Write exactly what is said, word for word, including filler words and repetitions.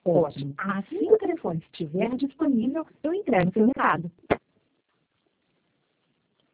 Ótimo. Assim que o telefone estiver disponível, eu entrego seu recado.